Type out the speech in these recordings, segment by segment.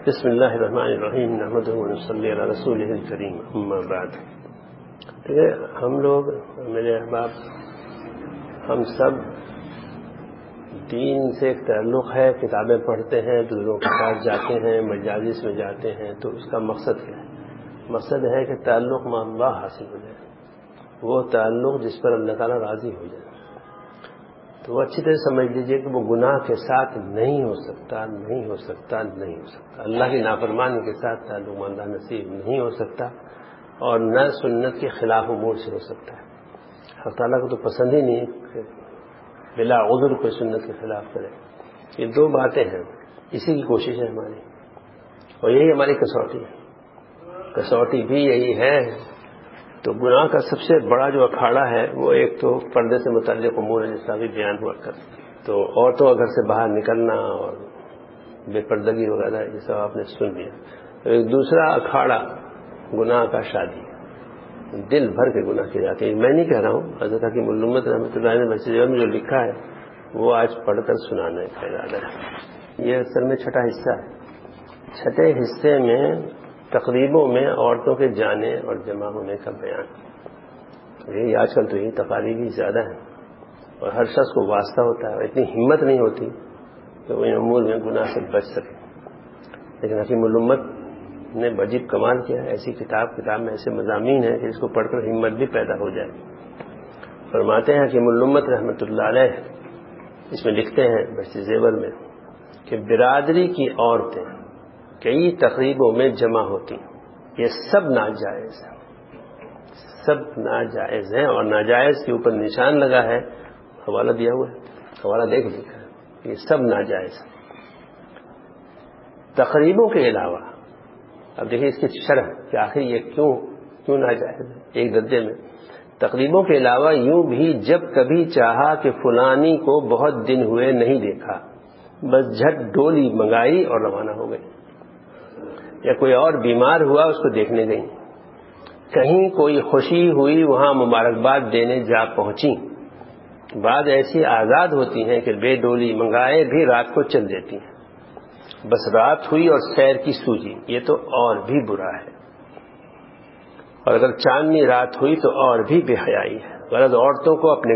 بسم اللہ الرحمن الرحیم نحمدہ ونصلی علی رسولہ الکریم اما بعد. ہم لوگ، میرے احباب، ہم سب دین سے ایک تعلق ہے، کتابیں پڑھتے ہیں، دوسروں کے پاس جاتے ہیں، مجالس میں جاتے ہیں. تو اس کا مقصد کیا ہے؟ مقصد ہے کہ تعلق مع اللہ حاصل ہو جائے، وہ تعلق جس پر اللہ تعالیٰ راضی ہو جائے. تو وہ اچھی طرح سمجھ لیجئے کہ وہ گناہ کے ساتھ نہیں ہو سکتا، نہیں ہو سکتا، نہیں ہو سکتا. اللہ کی نافرمانی کے ساتھ تعلق مع اللہ نصیب نہیں ہو سکتا، اور نہ سنت کے خلاف امور سے ہو سکتا ہے. اللہ تعالیٰ کو تو پسند ہی نہیں کہ بلا عذر کوئی سنت کے خلاف کرے. یہ دو باتیں ہیں، اسی کی کوشش ہے ہماری، اور یہی ہماری کسوٹی ہے. کسوٹی بھی یہی ہے. تو گناہ کا سب سے بڑا جو اکھاڑا ہے وہ ایک تو پردے سے متعلق امور ہے، جس کا بھی بیان ہوا کر. تو عورتوں کا گھر سے باہر نکلنا اور بے پردگی وغیرہ یہ سب آپ نے سن لیا. تو ایک دوسرا اکھاڑا گناہ کا شادی، دل بھر کے گناہ کیے جاتے ہیں. میں نہیں کہہ رہا ہوں، حضرت حکیم الامت رحمۃ اللہ نے مسجد میں جو لکھا ہے وہ آج پڑھ کر سنانے کا ارادہ ہے. یہ اصل میں چھٹا حصہ ہے. چھٹے حصے میں تقریبوں میں عورتوں کے جانے اور جمع ہونے کا بیان. یہی آج کل تو یہی تقاریب ہی زیادہ ہیں، اور ہر شخص کو واسطہ ہوتا ہے، اتنی ہمت نہیں ہوتی کہ وہ ان امور میں گناہ سے بچ سکے. لیکن حکیم الامت نے عجیب کمال کیا ہے. ایسی کتاب میں ایسے مضامین ہیں کہ اس کو پڑھ کر ہمت بھی پیدا ہو جائے. فرماتے ہیں حکیم الامت رحمۃ اللہ علیہ، اس میں لکھتے ہیں بحث زیور میں کہ برادری کی عورتیں کئی تقریبوں میں جمع ہوتی، یہ سب ناجائز ہیں، سب ناجائز ہیں. اور ناجائز کے اوپر نشان لگا ہے، حوالہ دیا ہوا ہے، حوالہ دیکھ لکھا ہے، یہ سب ناجائز ہیں. تقریبوں کے علاوہ اب دیکھیں اس کی شرح کہ آخر یہ کیوں ناجائز ہے. ایک درجے میں تقریبوں کے علاوہ یوں بھی جب کبھی چاہا کہ فلانی کو بہت دن ہوئے نہیں دیکھا، بس جھٹ ڈولی منگائی اور روانہ ہو گئی. یا کوئی اور بیمار ہوا، اس کو دیکھنے گئی. کہیں کوئی خوشی ہوئی، وہاں مبارکباد دینے جا پہنچی. بعض ایسی آزاد ہوتی ہیں کہ بے ڈولی منگائے بھی رات کو چل دیتی ہیں. بس رات ہوئی اور سیر کی سوجی، یہ تو اور بھی برا ہے. اور اگر چاندنی رات ہوئی تو اور بھی بے حیائی ہے. غرض عورتوں کو اپنے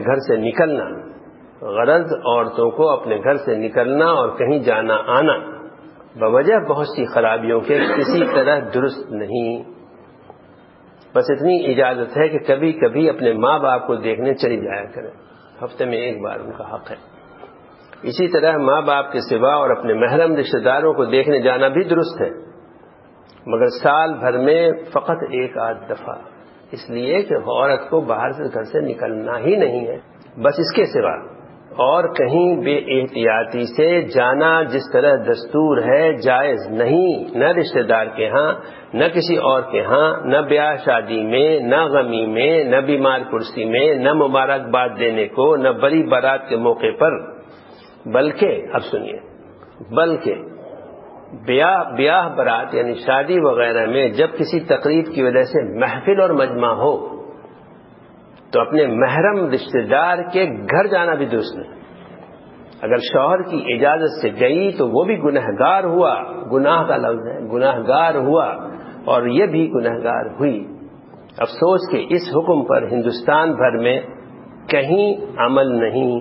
گھر سے نکلنا اور کہیں جانا آنا بوجہ بہت سی خرابیوں کے کسی طرح درست نہیں. بس اتنی اجازت ہے کہ کبھی کبھی اپنے ماں باپ کو دیکھنے چلی جایا کریں، ہفتے میں ایک بار ان کا حق ہے. اسی طرح ماں باپ کے سوا اور اپنے محرم رشتہ داروں کو دیکھنے جانا بھی درست ہے، مگر سال بھر میں فقط ایک آدھ دفعہ، اس لیے کہ عورت کو باہر سے گھر سے نکلنا ہی نہیں ہے. بس اس کے سوا اور کہیں بے احتیاطی سے جانا جس طرح دستور ہے جائز نہیں، نہ رشتہ دار کے ہاں، نہ کسی اور کے ہاں، نہ بیاہ شادی میں، نہ غمی میں، نہ بیمار پرسی میں، نہ مبارکباد دینے کو، نہ بڑی بارات کے موقع پر. بلکہ اب سنیے، بلکہ بیاہ برات یعنی شادی وغیرہ میں جب کسی تقریب کی وجہ سے محفل اور مجمع ہو تو اپنے محرم رشتہ دار کے گھر جانا بھی درست نہیں. اگر شوہر کی اجازت سے گئی تو وہ بھی گنہگار ہوا، گناہ کا لفظ ہے، گنہگار ہوا، اور یہ بھی گنہگار ہوئی. افسوس کہ اس حکم پر ہندوستان بھر میں کہیں عمل نہیں،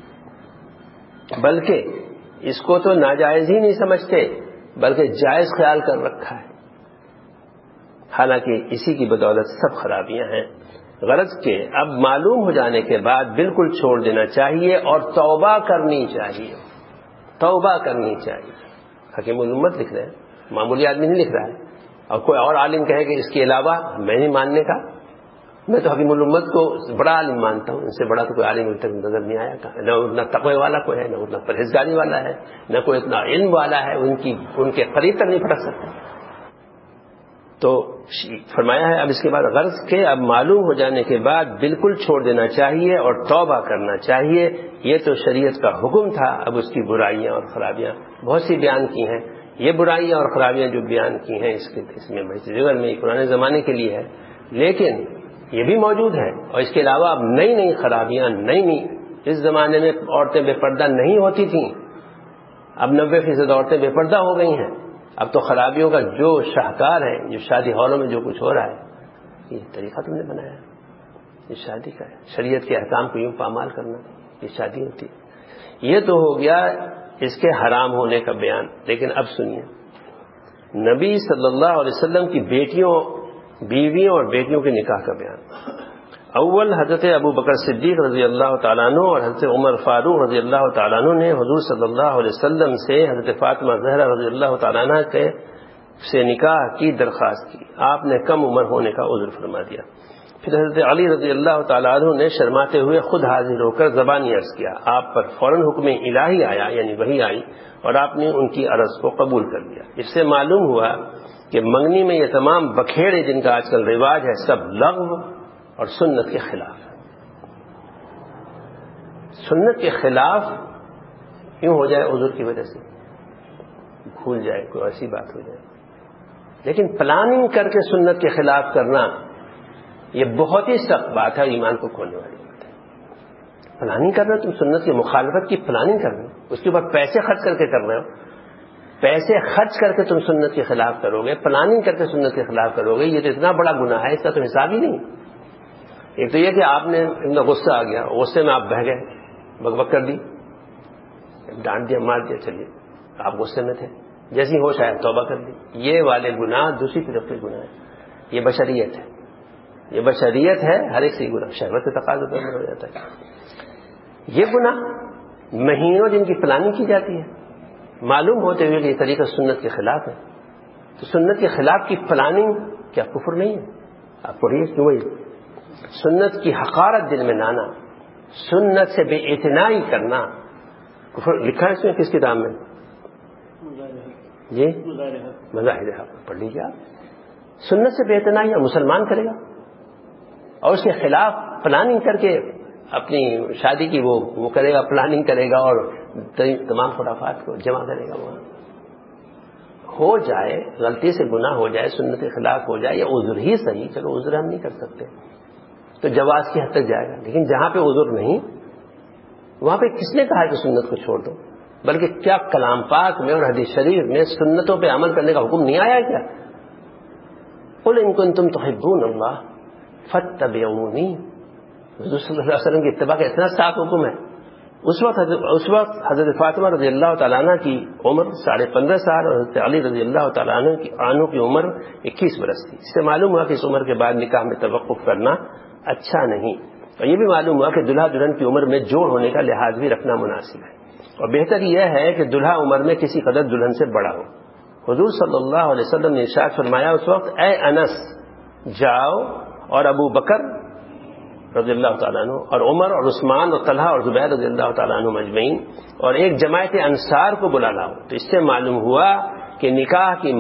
بلکہ اس کو تو ناجائز ہی نہیں سمجھتے بلکہ جائز خیال کر رکھا ہے. حالانکہ اسی کی بدولت سب خرابیاں ہیں. غرض کہ اب معلوم ہو جانے کے بعد بالکل چھوڑ دینا چاہیے اور توبہ کرنی چاہیے. توبہ کرنی چاہیے. حکیم الامت لکھ رہے ہیں، معمولی آدمی نہیں لکھ رہا ہے. اور کوئی اور عالم کہے کہ اس کے علاوہ میں نہیں ماننے کا، میں تو حکیم الامت کو بڑا عالم مانتا ہوں، ان سے بڑا تو کوئی عالم ابھی تک نظر نہیں آیا. نہ اتنا تقوی والا کوئی ہے، نہ اتنا پرہیزگاری والا ہے، نہ کوئی اتنا علم والا ہے، ان کے قریب تک نہیں پھٹک سکتا. تو فرمایا ہے اب اس کے بعد غرض کہ اب معلوم ہو جانے کے بعد بالکل چھوڑ دینا چاہیے اور توبہ کرنا چاہیے. یہ تو شریعت کا حکم تھا. اب اس کی برائیاں اور خرابیاں بہت سی بیان کی ہیں. یہ برائیاں اور خرابیاں جو بیان کی ہیں اس میں ذکر میں پرانے زمانے کے لیے ہے، لیکن یہ بھی موجود ہے. اور اس کے علاوہ اب نئی خرابیاں، نئی اس زمانے میں عورتیں بے پردہ نہیں ہوتی تھیں، اب 90% عورتیں بے پردہ ہو گئی ہیں. اب تو خرابیوں کا جو شاہکار ہے، جو شادی ہالوں میں جو کچھ ہو رہا ہے، یہ طریقہ تم نے بنایا ہے، یہ شادی کا ہے، شریعت کے احکام کو یوں پامال کرنا، یہ شادی ہوتی ہے۔ یہ تو ہو گیا اس کے حرام ہونے کا بیان۔ لیکن اب سنیے، نبی صلی اللہ علیہ وسلم کی بیویوں اور بیٹیوں کے نکاح کا بیان۔ اول حضرت ابو بکر صدیق رضی اللہ تعالیٰ عنہ اور حضرت عمر فاروق رضی اللہ تعالیٰ عنہ نے حضور صلی اللہ علیہ وسلم سے حضرت فاطمہ زہرا رضی اللہ تعالیٰ عنہ سے نکاح کی درخواست کی۔ آپ نے کم عمر ہونے کا عذر فرما دیا۔ پھر حضرت علی رضی اللہ تعالیٰ عنہ نے شرماتے ہوئے خود حاضر ہو کر زبانی عرض کیا۔ آپ پر فوراً حکم الہی آیا، یعنی وحی آئی، اور آپ نے ان کی عرض کو قبول کر لیا۔ اس سے معلوم ہوا کہ منگنی میں یہ تمام بکھیڑے جن کا آج کل رواج ہے، سب لغو اور سنت کے خلاف ہے۔ سنت کے خلاف کیوں ہو جائے؟ عذر کی وجہ سے بھول جائے، کوئی ایسی بات ہو جائے۔ لیکن پلاننگ کر کے سنت کے خلاف کرنا یہ بہت ہی سخت بات ہے، ایمان کو کھونے والی بات ہے۔ پلاننگ کر رہے ہو تم، سنت کی مخالفت کی پلاننگ کر رہے ہو، اس کے اوپر پیسے خرچ کر کے کر رہے ہو، پیسے خرچ کر کے تم سنت کے خلاف کرو گے، پلاننگ کر کے سنت کے خلاف کرو گے، یہ تو اتنا بڑا گناہ ہے، اس کا تو حساب ہی نہیں۔ ایک تو یہ کہ آپ نے اتنا غصہ آ گیا، غصے میں آپ بہہ گئے، بک بک کر دی، ڈانٹ دیا، مار دیا، چلیے آپ غصے میں تھے، جیسی ہوش آیا توبہ کر دی۔ یہ والے گناہ دوسری طرف کے گناہ ہے، یہ بشریت ہے، یہ بشریت ہے، ہر ایک سے گناہ شہوت کے تقاضے پر ہو جاتا ہے۔ یہ گناہ مہینوں جن کی پلاننگ کی جاتی ہے، معلوم ہوتے ہوئے کہ یہ طریقہ سنت کے خلاف ہے، تو سنت کے خلاف کی پلاننگ کیا کفر نہیں ہے؟ آپ پڑھیے کیوں؟ سنت کی حقارت دل میں لانا، سنت سے بے اعتنائی کرنا کفر۔ لکھا ہے اس میں کس کتاب میں؟ جی مظاہر حق، پڑھ لیجیے آپ۔ سنت سے بے اعتنائی اور مسلمان کرے گا اور اس کے خلاف پلاننگ کر کے اپنی شادی کی وہ کرے گا، پلاننگ کرے گا اور تمام خرافات کو جمع کرے گا۔ وہاں ہو جائے غلطی سے گناہ ہو جائے، سنت کے خلاف ہو جائے، یا عذر ہی صحیح، چلو عذر ہم نہیں کر سکتے تو جواز کی حد تک جائے گا، لیکن جہاں پہ عذر نہیں وہاں پہ کس نے کہا کہ سنت کو چھوڑ دو؟ بلکہ کیا کلام پاک میں اور حدیث شریف میں سنتوں پہ عمل کرنے کا حکم نہیں آیا کیا؟ قل ان کنتم تحبون اللہ فاتبعونی، حضور صلی اللہ علیہ وسلم کی اتباع کا اتنا صاف حکم ہے۔ اس وقت حضرت فاطمہ رضی اللہ تعالیٰ عنہ کی عمر 15.5 سال اور حضرت علی رضی اللہ تعالیٰ عنہ کی عمر 21 برس تھی۔ اس سے معلوم ہوا کہ اس عمر کے بعد نکاح میں توقف کرنا اچھا نہیں، اور یہ بھی معلوم ہوا کہ دلہا دلہن کی عمر میں جوڑ ہونے کا لحاظ بھی رکھنا مناسب ہے، اور بہتر یہ ہے کہ دلہا عمر میں کسی قدر دلہن سے بڑا ہو۔ حضور صلی اللہ علیہ وسلم نے ارشاد فرمایا اس وقت، اے انس جاؤ اور ابو بکر رضی اللہ تعالیٰ عنہ اور عمر اور عثمان اور طلحہ اور زبیر رضی اللہ تعالیٰ عنہ مجمعین اور ایک جماعت انصار کو بلا لاؤ۔ تو اس سے معلوم ہوا کہ نکاح کی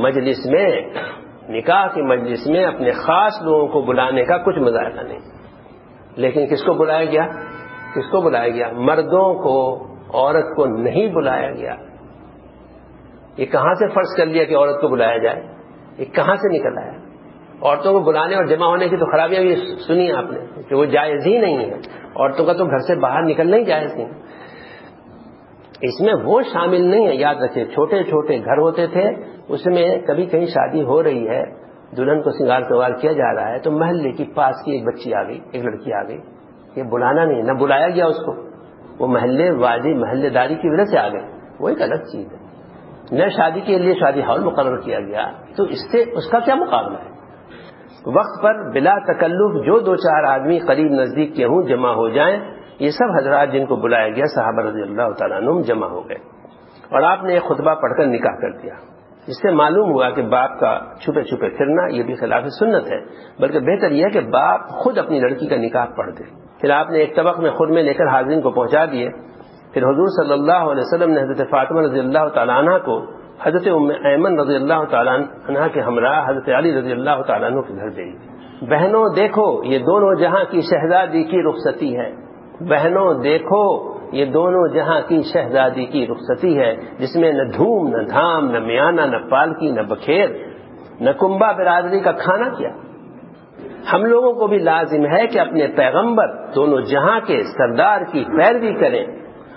مجلس میں اپنے خاص لوگوں کو بلانے کا کچھ مذائقہ نہیں۔ لیکن کس کو بلایا گیا؟ کس کو بلایا گیا؟ مردوں کو، عورت کو نہیں بلایا گیا۔ یہ کہاں سے فرض کر لیا کہ عورت کو بلایا جائے؟ یہ کہاں سے نکل آیا؟ عورتوں کو بلانے اور جمع ہونے کی تو خرابیاں بھی سنی آپ نے کہ وہ جائز ہی نہیں ہے، عورتوں کا تو گھر سے باہر نکلنا ہی جائز نہیں۔ اس میں وہ شامل نہیں ہے، یاد رکھیں، چھوٹے چھوٹے گھر ہوتے تھے، اس میں کبھی کہیں شادی ہو رہی ہے، دلہن کو سنگار سوار کیا جا رہا ہے، تو محلے کی پاس کی ایک بچی آ گئی، ایک لڑکی آ گئی، یہ بلانا نہیں، نہ بلایا گیا اس کو، وہ محلے داری کی وجہ سے آ گئے، وہ ایک الگ چیز ہے۔ نہ شادی کے لیے شادی ہال مقرر کیا گیا، تو اس سے اس کا کیا مقابلہ ہے؟ وقت پر بلا تکلف جو 2-4 آدمی قریب نزدیک کے ہوں جمع ہو جائیں، یہ سب حضرات جن کو بلایا گیا صحابہ رضی اللہ تعالیٰ عنہم جمع ہو گئے، اور آپ نے ایک خطبہ پڑھ کر نکاح کر دیا۔ اس سے معلوم ہوا کہ باپ کا چھپے چھپے پھرنا یہ بھی خلاف سنت ہے، بلکہ بہتر یہ ہے کہ باپ خود اپنی لڑکی کا نکاح پڑھ دے۔ پھر آپ نے ایک طبق میں خود میں لے کر حاضرین کو پہنچا دیے۔ پھر حضور صلی اللہ علیہ وسلم نے حضرت فاطمہ رضی اللہ تعالیٰ عنہ کو حضرت ام ایمن رضی اللہ تعالیٰ عنہ کے ہمراہ حضرت علی رضی اللہ تعالیٰ عنہ کے گھر بھیجی۔ بہنوں دیکھو یہ دونوں جہاں کی شہزادی کی رخصتی ہے، بہنوں دیکھو یہ دونوں جہاں کی شہزادی کی رخصتی ہے، جس میں نہ دھوم نہ دھام نہ میانہ نہ پالکی نہ بکھیر نہ کنبہ برادری کا کھانا کیا۔ ہم لوگوں کو بھی لازم ہے کہ اپنے پیغمبر دونوں جہاں کے سردار کی پیروی کریں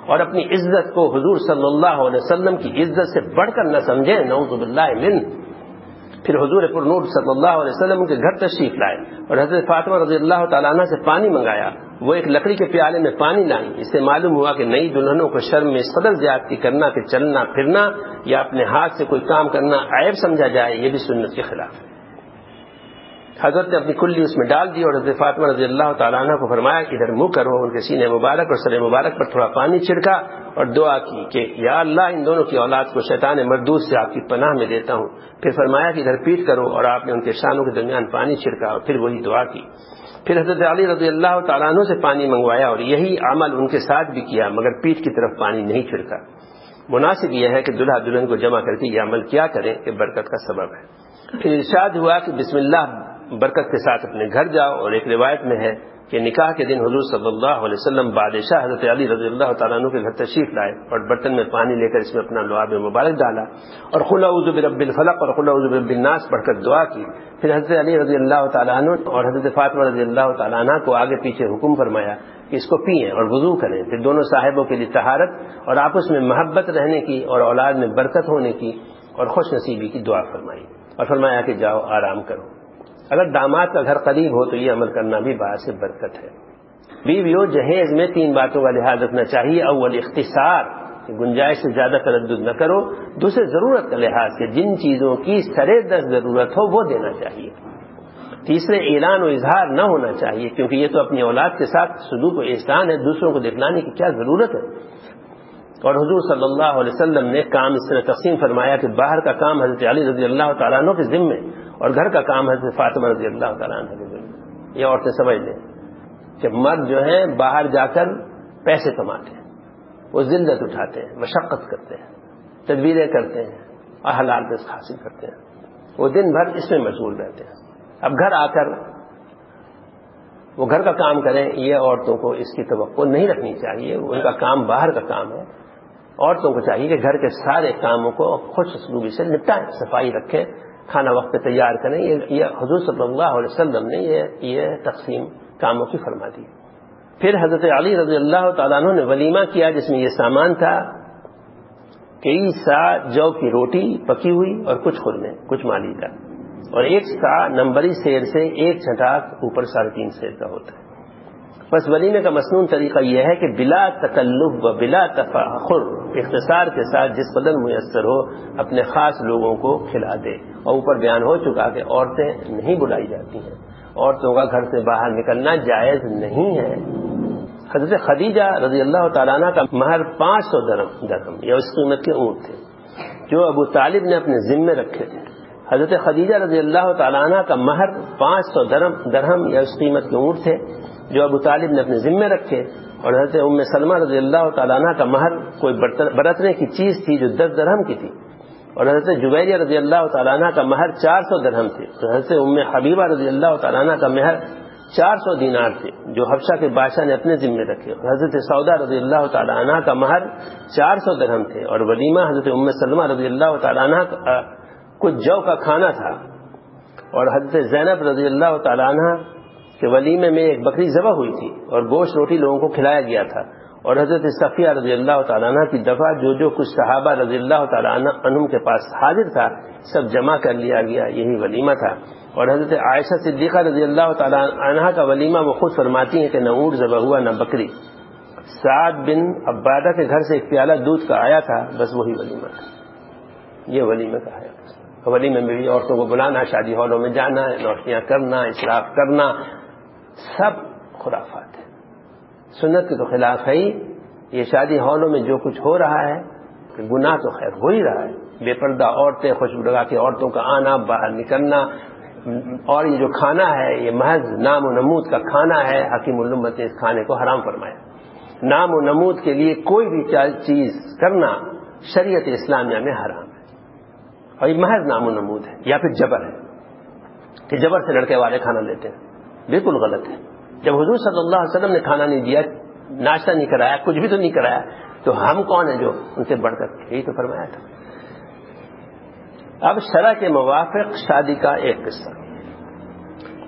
اور اپنی عزت کو حضور صلی اللہ علیہ وسلم کی عزت سے بڑھ کر نہ سمجھیں، نعوذ باللہ من. پھر حضور پر نور صلی اللہ علیہ وسلم کے گھر تشریف لائے اور حضرت فاطمہ رضی اللہ تعالیٰ عنہ سے پانی منگایا. وہ ایک لکڑی کے پیالے میں پانی لائیں. اس سے معلوم ہوا کہ نئی دلہنوں کو شرم میں اس قدر زیادتی کرنا کہ چلنا پھرنا یا اپنے ہاتھ سے کوئی کام کرنا عیب سمجھا جائے، یہ بھی سنت کے خلاف ہے. حضرت نے اپنی کلی اس میں ڈال دی اور حضرت فاطمہ رضی اللہ تعالیٰ عنہ کو فرمایا کہ ادھر منہ کرو. ان کے سینے مبارک اور سر مبارک پر تھوڑا پانی چھڑکا اور دعا کی کہ یا اللہ ان دونوں کی اولاد کو شیطان مردود سے آپ کی پناہ میں دیتا ہوں. پھر فرمایا کہ ادھر پیٹ کرو اور آپ نے ان کے شانوں کے درمیان پانی چھڑکا اور پھر وہی دعا کی. پھر حضرت علی رضی اللہ تعالیٰ عنہ سے پانی منگوایا اور یہی عمل ان کے ساتھ بھی کیا، مگر پیٹھ کی طرف پانی نہیں چھڑکا. مناسب یہ ہے کہ دلہا دلہن کو جمع کر کے یہ عمل کیا کریں کہ برکت کا سبب ہے. پھر ارشاد ہوا کہ بسم اللہ برکت کے ساتھ اپنے گھر جاؤ. اور ایک روایت میں ہے کہ نکاح کے دن حضور صلی اللہ علیہ وسلم بادشاہ حضرت علی رضی اللہ تعالیٰ عنہ کے گھر تشریف لائے اور برتن میں پانی لے کر اس میں اپنا لعاب مبارک ڈالا اور قل اعوذ برب الفلق اور قل اعوذ برب الناس پڑھ کر دعا کی. پھر حضرت علی رضی اللہ تعالیٰ عنہ اور حضرت فاطمہ رضی اللہ تعالیٰ عنہ کو آگے پیچھے حکم فرمایا کہ اس کو پئیں اور وضو کریں. پھر دونوں صاحبوں کے لیے طہارت اور آپس میں محبت رہنے کی اور اولاد میں برکت ہونے کی اور خوش نصیبی کی دعا فرمائی اور فرمایا کہ جاؤ آرام کرو. اگر داماد کا گھر قریب ہو تو یہ عمل کرنا بھی باعث برکت ہے. بیویوں جہیز میں 3 باتوں کا لحاظ رکھنا چاہیے. اول اختصار، گنجائش سے زیادہ تردد نہ کرو. دوسرے ضرورت کا لحاظ کہ جن چیزوں کی سرے دست ضرورت ہو وہ دینا چاہیے. تیسرے اعلان و اظہار نہ ہونا چاہیے کیونکہ یہ تو اپنی اولاد کے ساتھ سلوک و احسان ہے، دوسروں کو دکھلانے کی کیا ضرورت ہے. اور حضور صلی اللہ علیہ وسلم نے کام اس طرح تقسیم فرمایا کہ باہر کا کام حضرت علی رضی اللہ تعالیٰ عنہ کے ذمے اور گھر کا کام حضرت فاطمہ رضی اللہ تعالیٰ عنہ کے ذمے. یہ عورتیں سمجھ لیں کہ مرد جو ہیں باہر جا کر پیسے کماتے ہیں، وہ ذلت اٹھاتے ہیں، مشقت کرتے ہیں، تدبیریں کرتے ہیں اور حلال رزق حاصل کرتے ہیں. وہ دن بھر اس میں مشغول رہتے ہیں. اب گھر آ کر وہ گھر کا کام کریں، یہ عورتوں کو اس کی توقع نہیں رکھنی چاہیے. ان کا کام باہر کا کام ہے. عورتوں کو چاہیے کہ گھر کے سارے کاموں کو خوش اسلوبی سے نپٹائیں، صفائی رکھیں، کھانا وقت پہ تیار کریں. یہ حضور صلی اللہ علیہ وسلم نے یہ تقسیم کاموں کی فرما دی. پھر حضرت علی رضی اللہ تعالیٰ عنہ نے ولیمہ کیا جس میں یہ سامان تھا: کئی سا جو کی روٹی پکی ہوئی اور کچھ خرمے، کچھ مالی کا، اور 1 سا نمبری سیر سے 1 چھٹاک اوپر 3.5 سیر کا ہوتا ہے. بس ولیمے کا مسنون طریقہ یہ ہے کہ بلا تکلف و بلا تفاخر، اختصار کے ساتھ جس قدر میسر ہو اپنے خاص لوگوں کو کھلا دے. اور اوپر بیان ہو چکا کہ عورتیں نہیں بلائی جاتی ہیں، عورتوں کا گھر سے باہر نکلنا جائز نہیں ہے. حضرت خدیجہ رضی اللہ تعالیٰ عنہ کا مہر 500 درہم یا اس قیمت کے اونٹ تھے جو ابو طالب نے اپنے ذمے رکھے تھے. حضرت خدیجہ رضی اللہ تعالیٰ عنہ کا مہر 500 درہم یا اس قیمت کے اونٹ تھے جو ابو طالب نے اپنے ذمے رکھے. اور حضرت ام سلمہ رضی اللہ تعالیٰ عنہ کا مہر کوئی برتنے کی چیز تھی جو 10 درہم کی تھی. اور حضرت جبیریہ رضی اللہ تعالیٰ عنہ کا مہر 400 درہم تھے. تو حضرت ام حبیبہ رضی اللہ تعالیٰ عنہ کا مہر 400 دینار تھے جو حبشہ کے بادشاہ نے اپنے ذمے رکھے. اور حضرت سودا رضی اللہ تعالیٰ عنہ کا مہر 400 درہم تھے. اور ولیمہ حضرت ام سلمہ رضی اللہ تعالیٰ عنہ کا کچھ جو کا کھانا تھا. اور حضرت زینب رضی اللہ تعالیٰ عنہ کے ولیمے میں ایک بکری ذبح ہوئی تھی اور گوشت روٹی لوگوں کو کھلایا گیا تھا. اور حضرت صفیہ رضی اللہ تعالیٰ عنہ کی دفعہ جو کچھ صحابہ رضی اللہ تعالیٰ عنہم کے پاس حاضر تھا سب جمع کر لیا گیا، یہی ولیمہ تھا. اور حضرت عائشہ صدیقہ رضی اللہ تعالیٰ عنہ کا ولیمہ وہ خود فرماتی ہیں کہ نہ اونٹ ذبح ہوا نہ بکری. سعد بن عبادہ کے گھر سے ایک پیالہ دودھ کا آیا تھا، بس وہی ولیمہ تھا. یہ ولیمہ کا ہے. ولیمے میں بھی عورتوں کو بلانا، شادی ہالوں میں جانا، نوشیاں کرنا، اسراف کرنا، سب خرافات ہے. سنت کے تو خلاف ہے ہی. یہ شادی ہالوں میں جو کچھ ہو رہا ہے گناہ تو خیر ہو ہی رہا ہے. بے پردہ عورتیں، خوشبو لگا کے عورتوں کا آنا، باہر نکلنا. اور یہ جو کھانا ہے یہ محض نام و نمود کا کھانا ہے. حکیم الامت نے اس کھانے کو حرام فرمایا. نام و نمود کے لیے کوئی بھی چیز کرنا شریعت اسلامیہ میں حرام ہے. اور یہ محض نام و نمود ہے یا پھر جبر ہے کہ جبر سے لڑکے والے کھانا لیتے ہیں. بالکل غلط ہے. جب حضور صلی اللہ علیہ وسلم نے کھانا نہیں دیا، ناشتہ نہیں کرایا، کچھ بھی تو نہیں کرایا، تو ہم کون ہیں جو ان سے بڑھ کر؟ یہی تو فرمایا تھا. اب شرع کے موافق شادی کا ایک قصہ.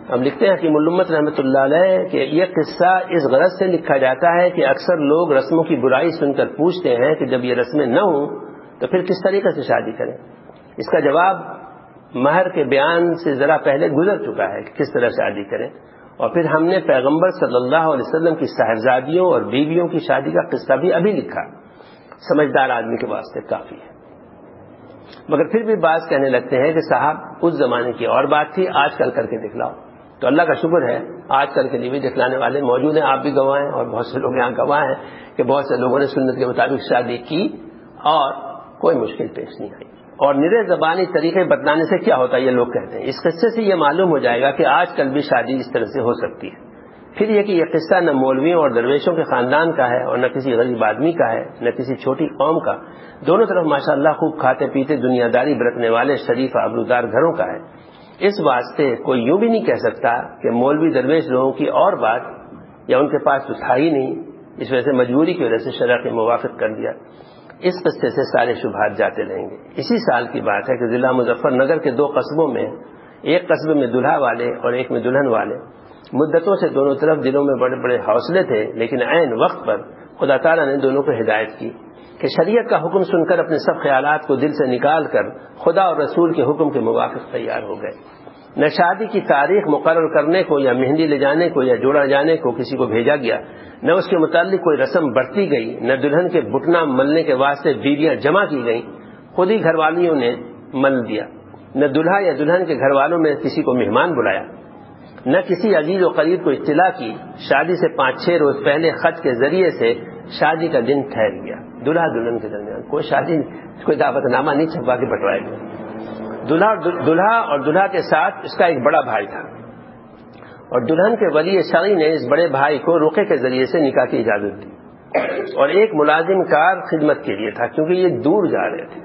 اب لکھتے ہیں حکیم الامت رحمۃ اللہ علیہ کہ یہ قصہ اس غرض سے لکھا جاتا ہے کہ اکثر لوگ رسموں کی برائی سن کر پوچھتے ہیں کہ جب یہ رسمیں نہ ہوں تو پھر کس طریقے سے شادی کریں. اس کا جواب مہر کے بیان سے ذرا پہلے گزر چکا ہے کہ کس طرح شادی کریں, اور پھر ہم نے پیغمبر صلی اللہ علیہ وسلم کی صاحبزادیوں اور بیویوں کی شادی کا قصہ بھی ابھی لکھا. سمجھدار آدمی کے واسطے کافی ہے. مگر پھر بھی بعض کہنے لگتے ہیں کہ صاحب اس زمانے کی اور بات تھی, آج کل کر کے دکھلاؤ. تو اللہ کا شکر ہے آج کل کے لیے بھی دکھلانے والے موجود ہیں, آپ بھی گواہ ہیں اور بہت سے لوگ یہاں گواہ ہیں کہ بہت سے لوگوں نے سنت کے مطابق شادی کی اور کوئی مشکل پیش نہیں آئی. اور نرے زبانی طریقے بتلانے سے کیا ہوتا ہے یہ لوگ کہتے ہیں. اس قصے سے یہ معلوم ہو جائے گا کہ آج کل بھی شادی اس طرح سے ہو سکتی ہے. پھر یہ کہ یہ قصہ نہ مولویوں اور درویشوں کے خاندان کا ہے اور نہ کسی غریب آدمی کا ہے, نہ کسی چھوٹی قوم کا, دونوں طرف ماشاءاللہ خوب کھاتے پیتے دنیا داری برتنے والے شریف آبرودار گھروں کا ہے. اس واسطے کوئی یوں بھی نہیں کہہ سکتا کہ مولوی درویش لوگوں کی اور بات یا ان کے پاس تو تھا ہی نہیں, اس وجہ سے مجبوری کی وجہ سے شرع کے موافق کر دیا. اس قصے سے سارے شبہات جاتے رہیں گے. اسی سال کی بات ہے کہ ضلع مظفر نگر کے 2 قصبوں میں, ایک قصبے میں دلہا والے اور ایک میں دلہن والے, مدتوں سے دونوں طرف دلوں میں بڑے بڑے حوصلے تھے, لیکن عین وقت پر خدا تعالیٰ نے دونوں کو ہدایت کی کہ شریعت کا حکم سن کر اپنے سب خیالات کو دل سے نکال کر خدا اور رسول کے حکم کے موافق تیار ہو گئے. نہ شادی کی تاریخ مقرر کرنے کو یا مہندی لے جانے کو یا جوڑا جانے کو کسی کو بھیجا گیا, نہ اس کے متعلق کوئی رسم برتی گئی, نہ دلہن کے بٹنا ملنے کے واسطے بیویاں جمع کی گئیں, خود ہی گھر والیوں نے مل دیا. نہ دلہا یا دلہن کے گھر والوں میں کسی کو مہمان بلایا, نہ کسی عزیز و قریب کو اطلاع کی. شادی سے 5-6 روز پہلے خط کے ذریعے سے شادی کا دن ٹھہر گیا. دلہا دلہن کے درمیان کوئی دعوت نامہ نہیں چھپا کے بٹوایا گیا. دلہا اور دلہا کے ساتھ اس کا ایک بڑا بھائی تھا, اور دلہن کے ولی شرعی نے اس بڑے بھائی کو رقیہ کے ذریعے سے نکاح کی اجازت دی, اور ایک ملازم کار خدمت کے لیے تھا کیونکہ یہ دور جا رہے تھے,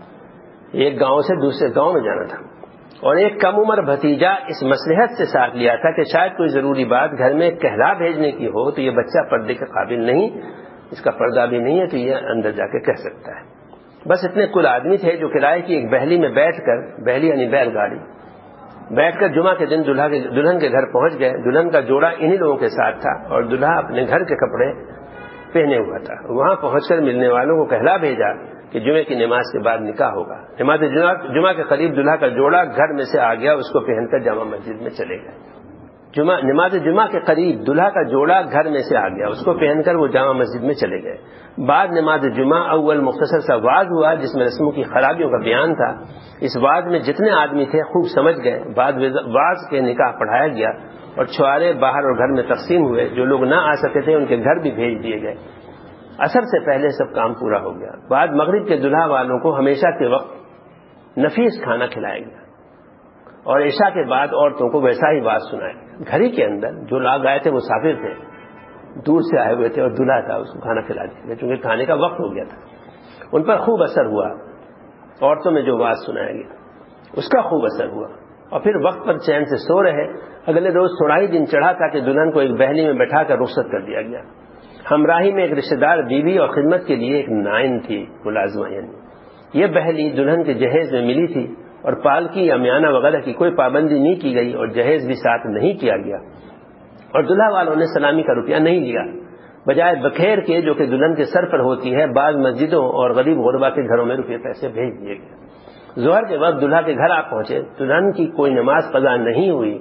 ایک گاؤں سے دوسرے گاؤں میں جانا تھا. اور ایک کم عمر بھتیجا اس مصلحت سے ساتھ لیا تھا کہ شاید کوئی ضروری بات گھر میں کہلا بھیجنے کی ہو تو یہ بچہ پردے کے قابل نہیں, اس کا پردہ بھی نہیں ہے, تو یہ اندر جا کے کہہ سکتا ہے. بس اتنے کل آدمی تھے جو کرائے کی ایک بہلی میں بیٹھ کر, بہلی یعنی بیل گاڑی, بیٹھ کر جمعہ کے دن دلہن کے گھر پہنچ گئے. دلہن کا جوڑا انہی لوگوں کے ساتھ تھا اور دلہا اپنے گھر کے کپڑے پہنے ہوا تھا. وہاں پہنچ کر ملنے والوں کو کہلا بھیجا کہ جمعے کی نماز کے بعد نکاح ہوگا. نماز جمعہ کے قریب دلہا کا جوڑا گھر میں سے آ گیا, اس کو پہن کر جامع مسجد میں چلے گئے. نماز جمعہ کے قریب دلہا کا جوڑا گھر میں سے آ گیا, اس کو پہن کر وہ جامع مسجد میں چلے گئے. بعد نماز جمعہ اول مختصر سا وعظ ہوا جس میں رسموں کی خرابیوں کا بیان تھا. اس وعظ میں جتنے آدمی تھے خوب سمجھ گئے. بعد وعظ کے نکاح پڑھایا گیا اور چھوارے باہر اور گھر میں تقسیم ہوئے. جو لوگ نہ آ سکے تھے ان کے گھر بھی بھیج دیے گئے. عصر سے پہلے سب کام پورا ہو گیا. بعد مغرب کے دلہا والوں کو ہمیشہ کے وقت نفیس کھانا کھلایا گیا اور عشاء کے بعد عورتوں کو ویسا ہی بات سنایا گیا. گھر ہی کے اندر جو لوگ آئے تھے مسافر تھے, دور سے آئے ہوئے تھے, اور دلہا تھا, اس کو کھانا کھلا دیا چونکہ کھانے کا وقت ہو گیا تھا. ان پر خوب اثر ہوا, عورتوں میں جو بات سنایا گیا اس کا خوب اثر ہوا, اور پھر وقت پر چین سے سو رہے. اگلے روز تھوڑا ہی دن چڑھا تھا کہ دلہن کو ایک بہلی میں بٹھا کر رخصت کر دیا گیا. ہمراہی میں ایک رشتہ دار بیوی اور خدمت کے لیے ایک نائن تھی, ملازمہ یعنی. یہ بہلی دلہن کے جہیز میں ملی تھی اور پالکی یا میانہ وغیرہ کی کوئی پابندی نہیں کی گئی اور جہیز بھی ساتھ نہیں کیا گیا, اور دلہا والوں نے سلامی کا روپیہ نہیں لیا. بجائے بکھیر کے جو کہ دلہن کے سر پر ہوتی ہے, بعض مسجدوں اور غریب غربا کے گھروں میں روپے پیسے بھیج دیے گئے. ظہر کے وقت دلہا کے گھر آ پہنچے. دلہن کی کوئی نماز قضا نہیں ہوئی.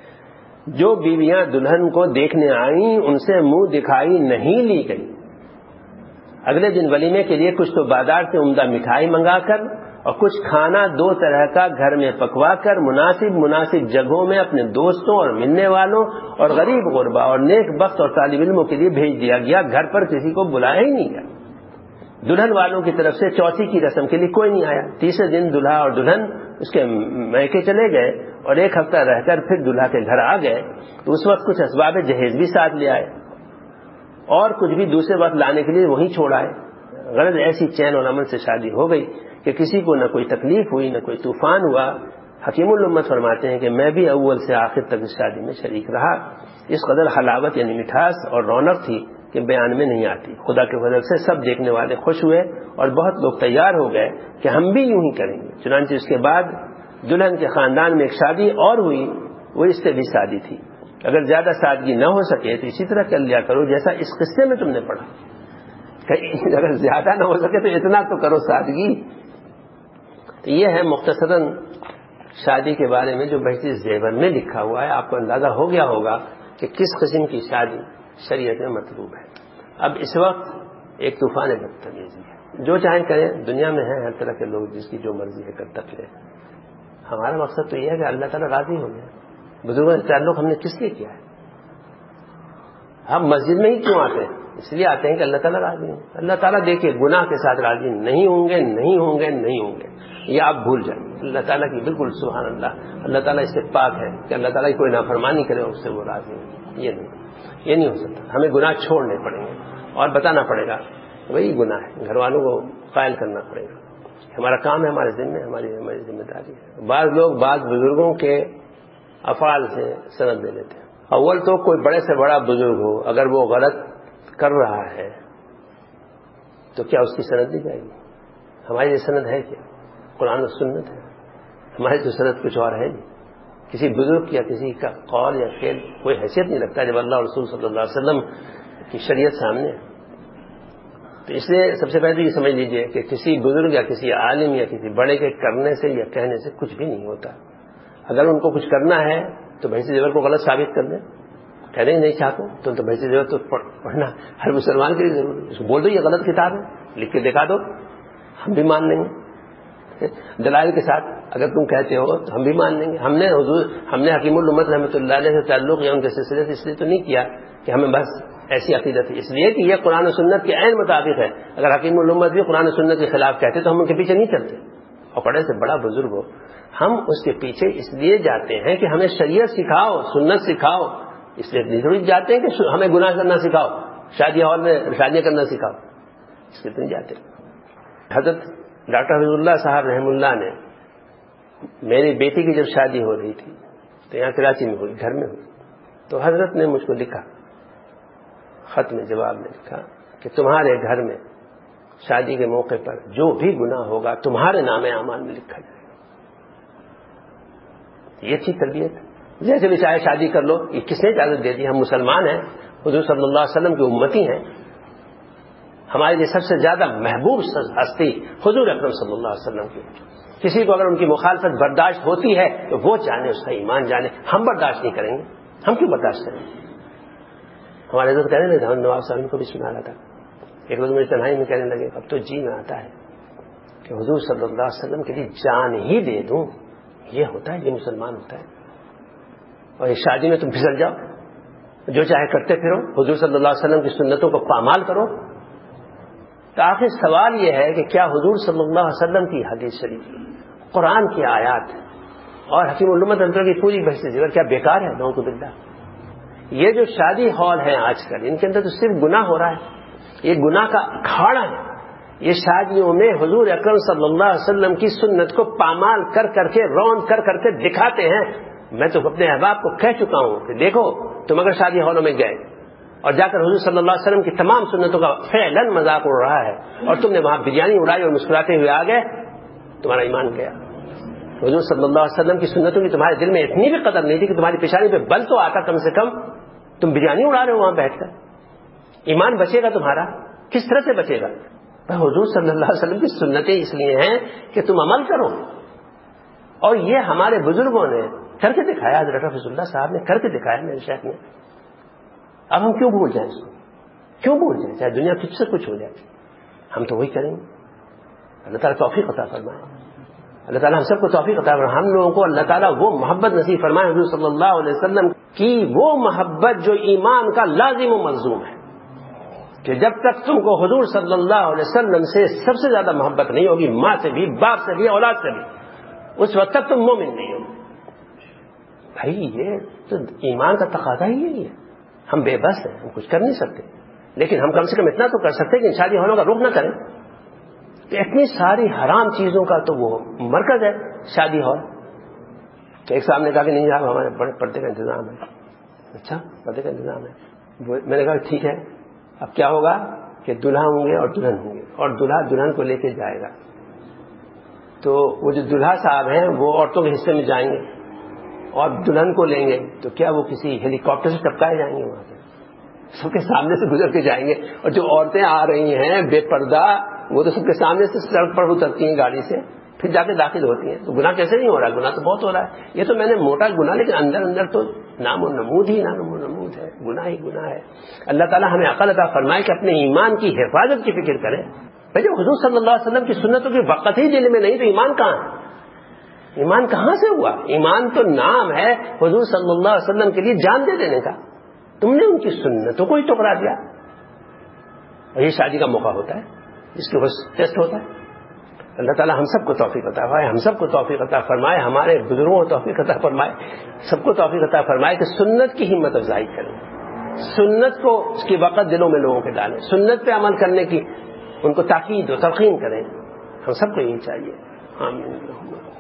جو بیویاں دلہن کو دیکھنے آئیں ان سے منہ دکھائی نہیں لی گئی. اگلے دن ولیمے کے لیے کچھ تو بازار سے عمدہ مٹھائی منگا کر اور کچھ کھانا 2 طرح کا گھر میں پکوا کر مناسب جگہوں میں اپنے دوستوں اور ملنے والوں اور غریب غربا اور نیک بخت اور طالب علموں کے لیے بھیج دیا گیا. گھر پر کسی کو بلایا ہی نہیں گیا. دلہن والوں کی طرف سے چوتھی کی رسم کے لیے کوئی نہیں آیا. تیسرے دن دلہا اور دلہن اس کے میکے چلے گئے اور 1 ہفتہ رہ کر پھر دلہا کے گھر آ گئے. تو اس وقت کچھ اسباب جہیز بھی ساتھ لے آئے اور کچھ بھی دوسرے وقت لانے کے لیے وہیں چھوڑ آئے. غرض ایسی چین اور امن سے شادی ہو گئی کہ کسی کو نہ کوئی تکلیف ہوئی, نہ کوئی طوفان ہوا. حکیم الامت فرماتے ہیں کہ میں بھی اول سے آخر تک اس شادی میں شریک رہا. اس قدر حلاوت یعنی مٹھاس اور رونق تھی کہ بیان میں نہیں آتی. خدا کے فضل سے سب دیکھنے والے خوش ہوئے اور بہت لوگ تیار ہو گئے کہ ہم بھی یوں ہی کریں گے. چنانچہ اس کے بعد دلہن کے خاندان میں ایک شادی اور ہوئی وہ اس سے بھی سادی تھی. اگر زیادہ سادگی نہ ہو سکے تو اسی طرح کر لیا کرو جیسا اس قصے میں تم نے پڑھا. اگر زیادہ نہ ہو سکے تو اتنا تو کرو سادگی. تو یہ ہے مختصراً شادی کے بارے میں جو بہشتی زیور میں لکھا ہوا ہے. آپ کو اندازہ ہو گیا ہوگا کہ کس قسم کی شادی شریعت میں مطلوب ہے. اب اس وقت ایک طوفان بدتمیزی ہے. جو چاہیں کریں, دنیا میں ہیں ہر طرح کے لوگ, جس کی جو مرضی ہے کرتا پھرے. ہمارا مقصد تو یہ ہے کہ اللہ تعالیٰ راضی ہو جائے. بزرگوں سے تعلق ہم نے کس لیے کیا ہے؟ ہم مسجد میں ہی کیوں آتے ہیں؟ اس لیے آتے ہیں کہ اللہ تعالیٰ راضی ہوں. اللہ تعالیٰ دیکھیے گناہ کے ساتھ راضی نہیں ہوں گے, نہیں ہوں گے, نہیں ہوں گے, یہ آپ بھول جائیں. اللہ تعالیٰ کی بالکل سبحان اللہ, اللہ تعالیٰ اس سے پاک ہے کہ اللہ تعالیٰ کی کوئی نافرمانی کرے اور اس سے وہ راضی ہوں. یہ نہیں ہو سکتا. ہمیں گناہ چھوڑنے پڑیں گے اور بتانا پڑے گا وہی گناہ ہے. گھر والوں کو قائل کرنا پڑے گا. ہمارا کام ہے, ہمارے ذمہ, ہماری ذمہ داری ہے. بعض لوگ بعض بزرگوں کے افعال سے سند دے لیتے ہیں. اول تو کوئی بڑے سے بڑا بزرگ ہو, اگر وہ غلط کر رہا ہے تو کیا اس کی سند دی جائے گی؟ ہماری یہ سند ہے کیا؟ قرآن و سنت ہے. ہماری تو سند کچھ اور ہے نہیں. کسی بزرگ یا کسی کا قول یا فعل کوئی حیثیت نہیں رکھتا جب اللہ اور رسول صلی اللہ علیہ وسلم کی شریعت سامنے ہے. تو اس لیے سب سے پہلے یہ سمجھ لیجئے کہ کسی بزرگ یا کسی عالم یا کسی بڑے کے کرنے سے یا کہنے سے کچھ بھی نہیں ہوتا. اگر ان کو کچھ کرنا ہے تو بہشتی زیور کو غلط ثابت کر دیں, کہہ دیں نہیں چاہتے تو بہشتی زیور تو پڑھنا ہر مسلمان کے لیے ضروری ہے. اس کو بول دو یہ غلط کتاب ہے, لکھ کے دکھا دو, ہم بھی مان لیں گے دلائل کے ساتھ. اگر تم کہتے ہو تو ہم بھی مان لیں گے. ہم نے حکیم الامت رحمۃ اللہ علیہ سے تعلق یا ان کے سلسلے سے اس لیے تو نہیں کیا کہ ہمیں بس ایسی عقیدت ہے, اس لیے کہ یہ قرآن و سنت کے عین مطابق ہے. اگر حکیم الامت بھی قرآن و سنت کے خلاف کہتے تو ہم ان کے پیچھے نہیں چلتے. اور بڑے سے بڑا بزرگ ہو, ہم اس کے پیچھے اس لیے جاتے ہیں کہ ہمیں شریعت سکھاؤ, سنت سکھاؤ. اس لیے ضرور جاتے ہیں کہ ہمیں گناہ کرنا سکھاؤ, شادی ہال میں شادیاں کرنا سکھاؤ, اس لیے تو نہیں جاتے. حضرت ڈاکٹر حفیظ اللہ صاحب رحم اللہ نے, میری بیٹی کی جب شادی ہو رہی تھی تو یہاں کراچی میں ہوئی, گھر میں ہوئی, تو حضرت نے مجھ کو لکھا, خط میں جواب میں لکھا کہ تمہارے گھر میں شادی کے موقع پر جو بھی گناہ ہوگا تمہارے نام اعمال میں لکھا جائے. یہ تھی تربیت. جیسے بھی چاہے شادی کر لو, یہ کس نے اجازت دے دی؟ ہم مسلمان ہیں, حضور صلی اللہ علیہ وسلم کی امتی ہیں. ہمارے لیے سب سے زیادہ محبوب ہستی حضور اکرم صلی اللہ علیہ وسلم کی. کسی کو اگر ان کی مخالفت برداشت ہوتی ہے تو وہ جانے, اس کا ایمان جانے. ہم برداشت نہیں کریں گے. ہم کیوں برداشت کریں گے؟ ہمارے حضرت کہنے لگے, نواب صاحب کو بھی سنا رہا تھا, ایک روز میری تنہائی میں کہنے لگے اب تو جی میں آتا ہے کہ حضور صلی اللہ علیہ وسلم کے لیے جان ہی دے دوں. یہ ہوتا ہے, یہ مسلمان ہوتا ہے. اور اس شادی میں تم پھسل جاؤ, جو چاہے کرتے پھرو, حضور صلی اللہ علیہ وسلم کی سنتوں کو پامال کرو. تو آخر سوال یہ ہے کہ کیا حضور صلی اللہ علیہ وسلم کی حدیث شریف, قرآن کی آیات اور حکیم الامت کی پوری بحث زیور کیا بیکار ہے؟ نعوذ باللہ. یہ جو شادی ہال ہیں آج کل, ان کے اندر تو صرف گناہ ہو رہا ہے. یہ گناہ کا اکھاڑا ہے. یہ شادیوں میں حضور اکرم صلی اللہ علیہ وسلم کی سنت کو پامال کر کر کے, رون کر کر کے دکھاتے ہیں. میں تو اپنے احباب کو کہہ چکا ہوں کہ دیکھو تم اگر شادی ہالوں میں گئے اور جا کر حضور صلی اللہ علیہ وسلم کی تمام سنتوں کا فعلاً مذاق اڑ رہا ہے اور تم نے وہاں بریانی اڑائی اور مسکراتے ہوئے آ گئے, تمہارا ایمان گیا. حضور صلی اللہ علیہ وسلم کی سنتوں کی تمہارے دل میں اتنی بھی قدر نہیں تھی کہ تمہاری پیشانی پہ بل تو آتا کم سے کم. تم بریانی اڑا رہے ہو وہاں بیٹھ کر. ایمان بچے گا تمہارا؟ کس طرح سے بچے گا؟ حضور صلی اللہ علیہ وسلم کی سنتیں اس لیے ہیں کہ تم عمل کرو, اور یہ ہمارے بزرگوں نے کر کے دکھایا. حضرت حفیظ اللہ صاحب نے کر کے دکھایا, میرے شیخ نے. اب ہم کیوں بھول جائیں اس کو؟ کیوں بھول جائیں؟ چاہے دنیا کچھ سے کچھ ہو جائے, ہم تو وہی کریں گے. اللہ تعالیٰ توفیق عطا فرمائے. اللہ تعالیٰ ہم سب کو توفیق عطا فرمائے. ہم لوگوں کو اللہ تعالیٰ وہ محبت نصیب فرمائے حضور صلی اللہ علیہ وسلم کی, وہ محبت جو ایمان کا لازم و ملزوم ہے, کہ جب تک تم کو حضور صلی اللہ علیہ وسلم سے سب سے زیادہ محبت نہیں ہوگی, ماں سے بھی, باپ سے بھی, اولاد سے بھی, اس وقت تک تم مومن نہیں ہو. بھائی یہ تو ایمان کا تقاضا ہی یہی ہے. ہم بے بس ہیں, ہم کچھ کر نہیں سکتے, لیکن ہم کم سے کم اتنا تو کر سکتے ہیں کہ شادی ہالوں کا رخ نہ کریں. تو اتنی ساری حرام چیزوں کا تو وہ مرکز ہے شادی ہال. تو ایک صاحب نے کہا کہ نہیں صاحب ہمارے بڑے پردے کا انتظام ہے. اچھا پردے کا انتظام ہے. میں نے کہا ٹھیک ہے, اب کیا ہوگا کہ دلہا ہوں گے اور دلہن ہوں گے, اور دلہا دلہن کو لے کے جائے گا. تو وہ جو دلہا صاحب ہیں وہ عورتوں کے حصے میں جائیں گے اور دلہن کو لیں گے تو کیا وہ کسی ہیلی کاپٹر سے ٹپکائے جائیں گے؟ وہاں سے سب کے سامنے سے گزر کے جائیں گے. اور جو عورتیں آ رہی ہیں بے پردہ وہ تو سب کے سامنے سے سڑک پر اترتی ہیں گاڑی سے, پھر جا کے داخل ہوتی ہیں. تو گناہ کیسے نہیں ہو رہا؟ گناہ تو بہت ہو رہا ہے. یہ تو میں نے موٹا گناہ, لیکن اندر اندر تو نام و نمود ہی نام و نمود ہے, گناہ ہی گناہ ہے. اللہ تعالیٰ ہمیں عقل عطا فرمائے کہ اپنے ایمان کی حفاظت کی فکر کریں. بھائی جب حضور صلی اللہ علیہ وسلم کی سنتوں کی وقت ہی دل میں نہیں تو ایمان کہاں ہے؟ ایمان کہاں سے ہوا؟ ایمان تو نام ہے حضور صلی اللہ علیہ وسلم کے لیے جان دے دینے کا. تم نے ان کی سنتوں کو ہی ٹکرا دیا. اور یہ شادی کا موقع ہوتا ہے جس کے بس ٹیسٹ ہوتا ہے. اللہ تعالیٰ ہم سب کو توفیق عطا فرمائے, ہم سب کو توفیق عطا فرمائے, ہمارے بزرگوں کو توفیق عطا فرمائے, سب کو توفیق عطا فرمائے کہ سنت کی ہمت افزائی کریں, سنت کو اس کی وقت دلوں میں لوگوں کے ڈالیں, سنت پہ عمل کرنے کی ان کو تاکید و تلقین کریں. ہم سب کو یہی چاہیے. آمین.